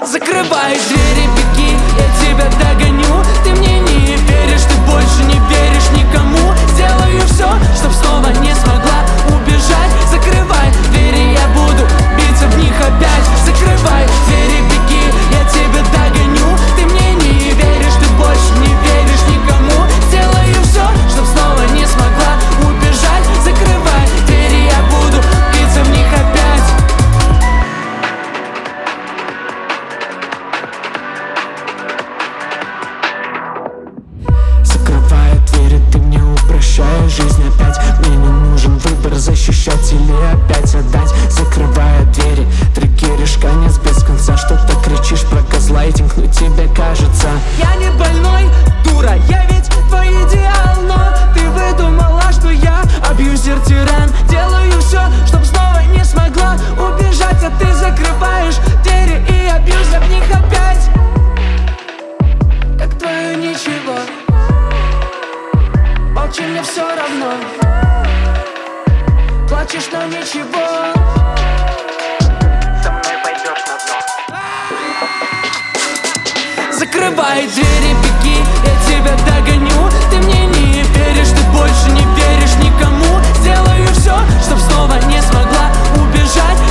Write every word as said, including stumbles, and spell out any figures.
Закрывай двери, беги, я тебя догоню. Ты мне не веришь, ты больше не веришь никому. Сделаю все, чтоб снова не смогла убежать. Закрывай двери, я буду биться в них опять. Закрывай двери, беги, я тебя догоню. Ты мне не веришь, ты больше не веришь никому. Сделаю все, чтоб снова не смогла убежать. Закрывай двери, я буду биться в них опять. Закрывая двери, ты мне упрощаешь жизнь опять. Мне не нужен выбор, защищать или опять отдать. Закрывая двери, триггеришь конец без конца. Что-то кричишь про газлайтинг, но тебе кажется. Я не больной, дура, я ведь твой идеал. Но ты выдумала, что я абьюзер-тиран. Делаю все, чтоб снова не смогла убежать. А ты закрываешь двери и я бьюсь об них опять. Как твое ничего, молчи, мне все равно. Плачешь, но ничего. Со мной пойдешь на дно. Закрывай двери, беги, я тебя догоню. Ты мне не веришь, ты больше не веришь никому. Сделаю все, чтоб снова не смогла убежать.